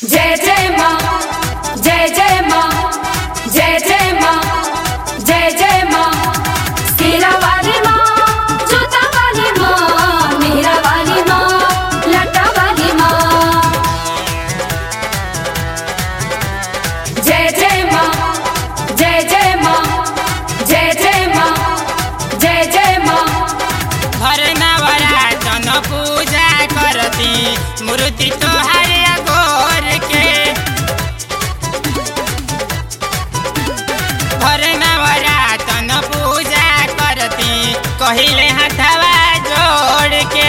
जय जय माँ, जय जय माँ, जय जय माँ, जय जय माँ। सीरा वाली माँ, जोता वाली माँ, मेहरा वाली माँ, लटा वाली माँ। जय जय माँ, जय जय माँ, जय जय माँ, जय जय माँ। हर नवरातन पूजा करती मूर्ति तोहार अघोर के। हर नवरातन पूजा करती कहिले हथवा जोड़ के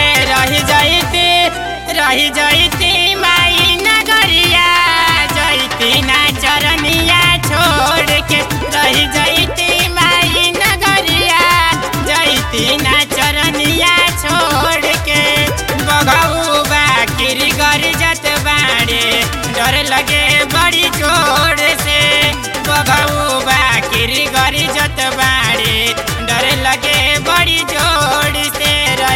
रही जईती माई नगरिया, जईती ना चरनिया छोड़ के। रही जईती माई नगरिया, जईती ना चरनिया छोड़ के। बघऊ बाकिरी गरजत बाड़े, डर लगे बड़ी जोर से। बघऊ बाकिरी गरजत बाड़े, डर लगे बड़ी जोर से।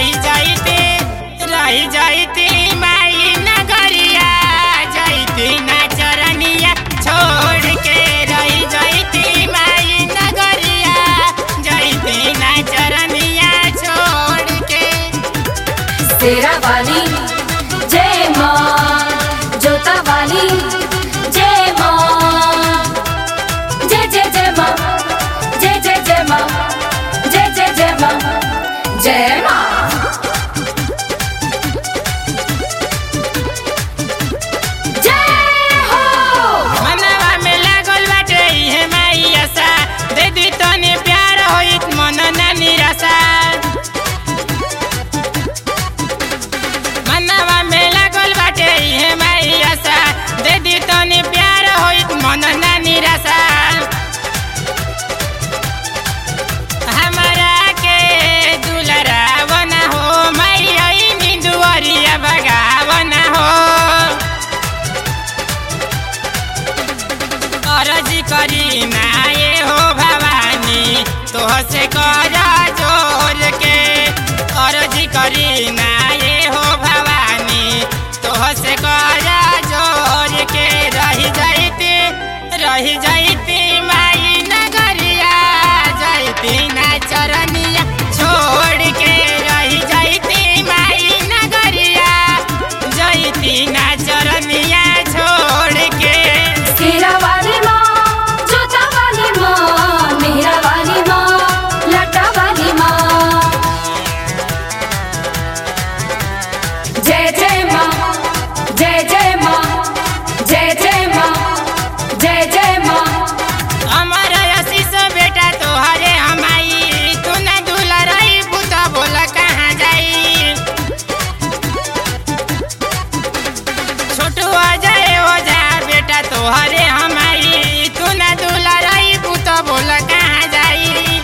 रही जईती माई नगरिया, जईती ना चरनिया छोड़ के। रही जईती माई नगरिया, जईती ना चरनिया छोड़ के। सेरा वाली जय माँ, जोता वाली जय माँ। जय जय जय माँ, जय जय जय माँ, जय जय जय माँ, जय माँ। जय हो। मनवा में लागल बाटे इहे माई आशा, दे दी तनी प्यार होइत मन ना निराशा। मनवा में लागल बाटे इहे माई आशा, दे दी तनी प्यार होइत मन ना निराशा। हमरा के दुलरावन हो माई आई दुआरिया भगावन हो। अर्जी करी ना ये हो भवानी, तोह से कर जोर के। अर्जी करी ना ये हो भवानी, तोह से कर जोर के। रही जईती माई नगरिया, जईती ना चरनिया छोड़ के। रही जईती माई नगरिया, जईती ना चरनिया छोड़ के। सीरा वाली माँ, जोता वाली माँ, मेहरा वाली माँ, लटा वाली माँ। जय जय माँ, जय जय माँ, जय जय माँ, जय जय माँ। अमर आशीष बेटा तोहरे हमाई, तू न दुलरई पुता बोला कहाँ जाई। छोटू अजय ओझा बेटा तोहरे हमाई, तू न दुलरई पुता बोला कहाँ जाई।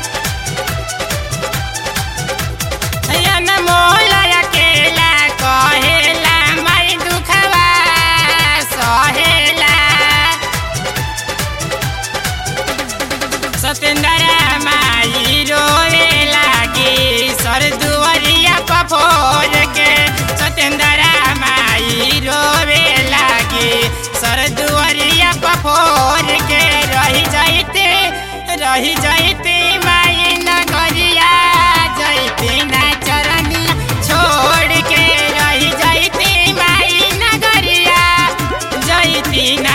अनमोल अकेला कहेला माई दुखवा सहेला। सतेंद्र माई रोए लागी सर दुआरिया पफोर के। सतेंद्र माई रोवे लागी सर दुआरिया पफोर के। रही जईती माई नगरिया, जईती ना चरनिया छोड़ के। रही जईती माई नगरिया, जईती ना